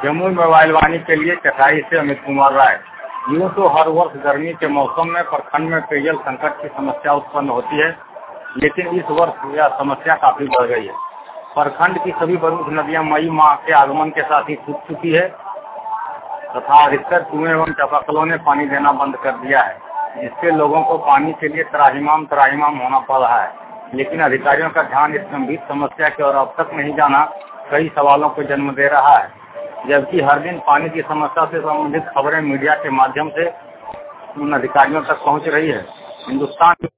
Jamui mobile वाणी के लिए चटाई से अमित कुमार राय। यूँ तो हर वर्ष गर्मी के मौसम में प्रखंड में पेयजल संकट की समस्या उत्पन्न होती है, लेकिन इस वर्ष यह समस्या काफी बढ़ गई है। प्रखंड की सभी प्रमुख नदियां मई माह के आगमन के साथ ही सूख चुकी है तथा अधिकतर कुएं एवं चापाकलों ने पानी देना बंद कर दिया है, जिससे लोगों को पानी के लिए त्राहिमाम होना पड़ रहा है। लेकिन अधिकारियों का ध्यान इस गंभीर समस्या की ओर अब तक नहीं जाना कई सवालों को जन्म दे रहा है। जबकि हर दिन पानी की समस्या से संबंधित खबरें मीडिया के माध्यम से उन अधिकारियों तक पहुंच रही है। हिंदुस्तान